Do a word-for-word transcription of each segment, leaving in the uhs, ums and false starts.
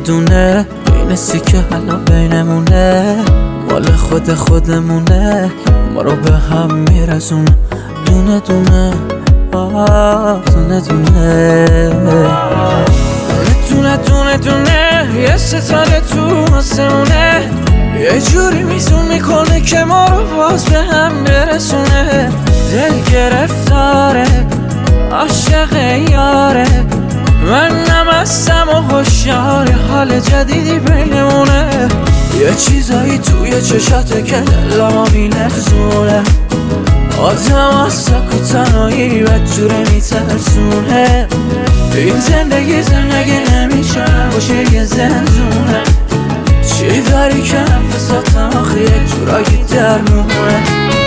دونه این سیکه حالا بینمونه، مال خود خودمونه، ما رو به هم میرسونه دونه دونه آه دونه دونه دونه دونه دونه یه ستاره تو آسمونه، یه جوری میزون میکنه که ما رو باز به هم برسونه. دل گرفتاره عاشق یاره، من نمستم و هوشیار حال جدیدی بینمونه. یه چیزایی توی چشاته که دلمو میلرزونه، آدم از سک و تنهایی بدجوره میترسونه. این زندگی زندگی نمیشه باشه یه زندونه، چی داری که نفساتم آخه یک جورایی درمونه.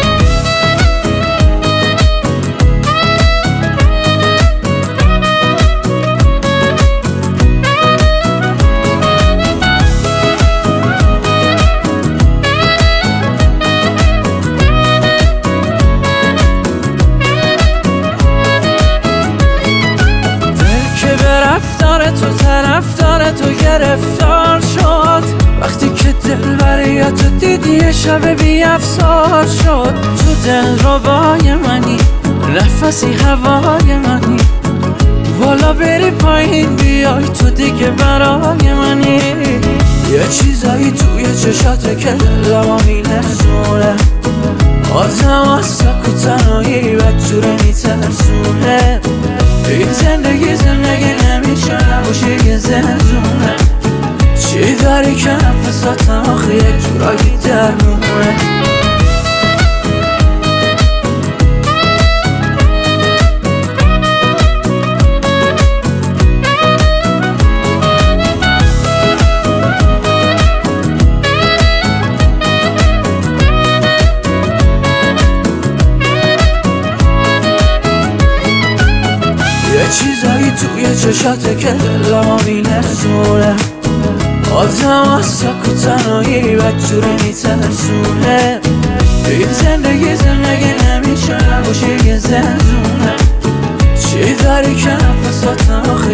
تو طرفدار تو گرفتار شد، وقتی که دل برای تو دیدی یه شب بی افسار شد. تو دل ربای منی، نفسی هوای منی، بالا بری پایین بیای تو دیگه برای منی. یه چیزایی توی چشاته که دلمو میلرزونه، آدم از سک و تنهایی بدجوره میترسونه. این زندگی زندگی نمیشه نباشه یه زندونه، چی داری که نفساتم آخه یک جورایی درمونه. یه چیزایی توی چشاته که دلمو میلرزونه، آدم از سک و تنهایی بدجوره میترسونه. این زندگی زندگی نمیشه نباشه یه زندونه، چی داری که نفساتم آخه